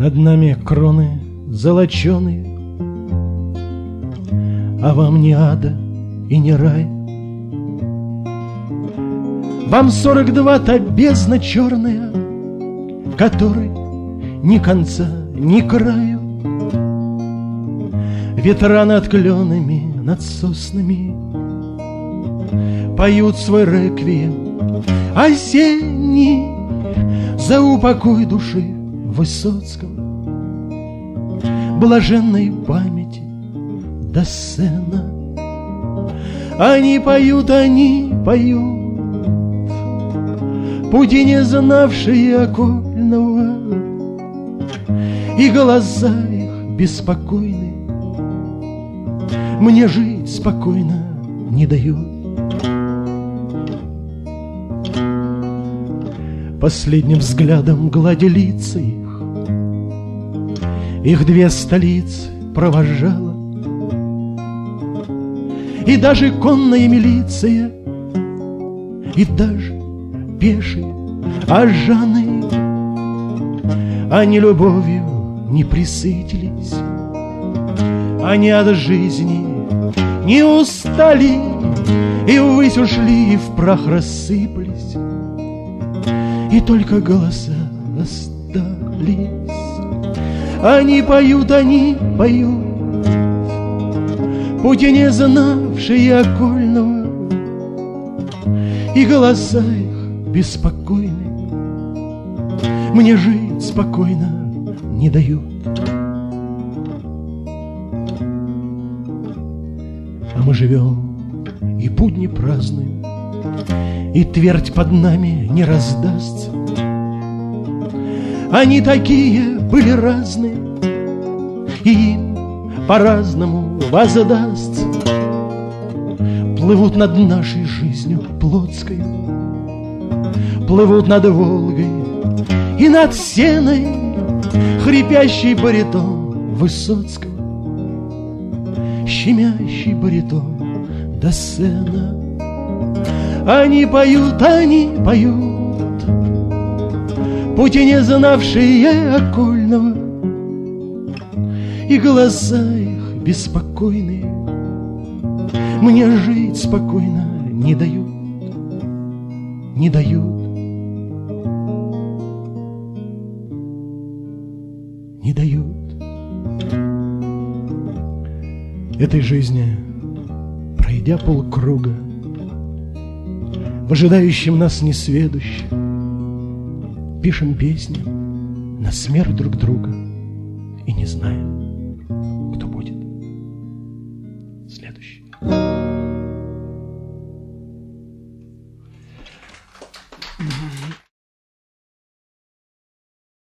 Над нами кроны золоченые, а вам не ада и не рай. Вам 42-та бездна черная, которой ни конца, ни краю. Ветра над кленами, над соснами поют свой реквием осенний за упокой души Высоцкого, блаженной памяти до сцена. Они поют, пути не знавшие окольного, и глаза их беспокойны мне жить спокойно не дают. Последним взглядом гладя лица их 2 столицы провожала, и даже конная милиция, и даже пешие ажаны. Они любовью не присытились, они от жизни не устали, и ввысь ушли, и в прах рассыпались, и только голоса остались. Они поют, пути не знавшие окольного, и голоса их беспокойны мне жить спокойно не дают. А мы живем и будни празднуем, и твердь под нами не раздастся. Они такие были разные, и им по-разному воздастся. Плывут над нашей жизнью плотской, плывут над Волгой и над Сеной хрипящий баритон Высоцкого, щемящий баритон до сцена. Они поют, пути не знавшие окольного, и глаза их беспокойные мне жить спокойно не дают, не дают, не дают. Этой жизни, пройдя полкруга, в ожидающем нас несведущем, пишем песни на смерть друг друга и не знаем,